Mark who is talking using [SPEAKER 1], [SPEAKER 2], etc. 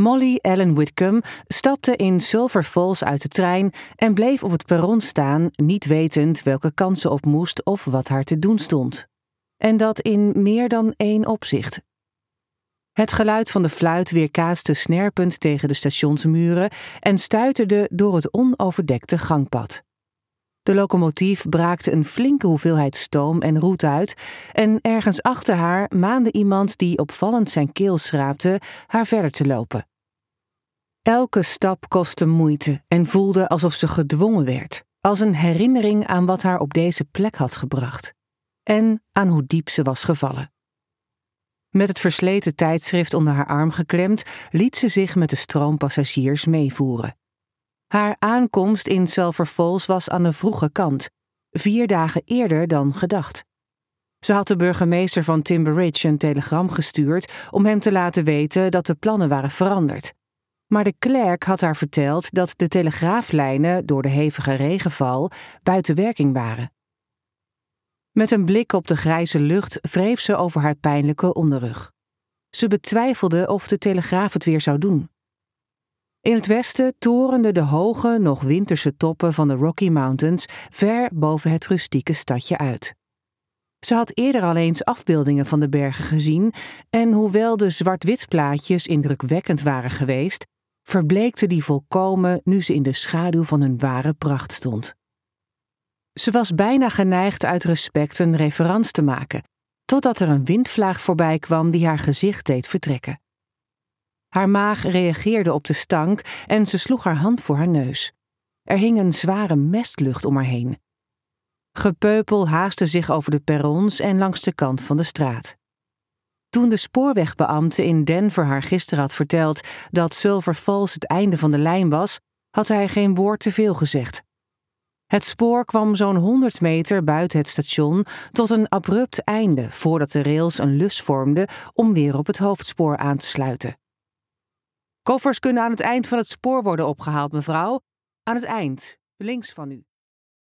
[SPEAKER 1] Molly Ellen Whitcomb stapte in Sulphur Falls uit de trein en bleef op het perron staan, niet wetend welke kant ze op moest of wat haar te doen stond. En dat in meer dan één opzicht. Het geluid van de fluit weerkaatste snerpend tegen de stationsmuren en stuiterde door het onoverdekte gangpad. De locomotief braakte een flinke hoeveelheid stoom en roet uit en ergens achter haar maande iemand die opvallend zijn keel schraapte haar verder te lopen. Elke stap kostte moeite en voelde alsof ze gedwongen werd, als een herinnering aan wat haar op deze plek had gebracht en aan hoe diep ze was gevallen. Met het versleten tijdschrift onder haar arm geklemd liet ze zich met de stroom passagiers meevoeren. Haar aankomst in Sulphur Falls was aan de vroege kant, 4 dagen eerder dan gedacht. Ze had de burgemeester van Timber Ridge een telegram gestuurd om hem te laten weten dat de plannen waren veranderd. Maar de klerk had haar verteld dat de telegraaflijnen door de hevige regenval buiten werking waren. Met een blik op de grijze lucht wreef ze over haar pijnlijke onderrug. Ze betwijfelde of de telegraaf het weer zou doen. In het westen torenden de hoge, nog winterse toppen van de Rocky Mountains ver boven het rustieke stadje uit. Ze had eerder al eens afbeeldingen van de bergen gezien en hoewel de zwart-wit plaatjes indrukwekkend waren geweest, verbleekte die volkomen nu ze in de schaduw van hun ware pracht stond. Ze was bijna geneigd uit respect een reverans te maken, totdat er een windvlaag voorbij kwam die haar gezicht deed vertrekken. Haar maag reageerde op de stank en ze sloeg haar hand voor haar neus. Er hing een zware mestlucht om haar heen. Gepeupel haastte zich over de perrons en langs de kant van de straat. Toen de spoorwegbeambte in Denver haar gisteren had verteld dat Sulphur Falls het einde van de lijn was, had hij geen woord te veel gezegd. Het spoor kwam zo'n 100 meter buiten het station tot een abrupt einde voordat de rails een lus vormden om weer op het hoofdspoor aan te sluiten. Koffers kunnen aan het eind van het spoor worden opgehaald, mevrouw. Aan het eind, links van u.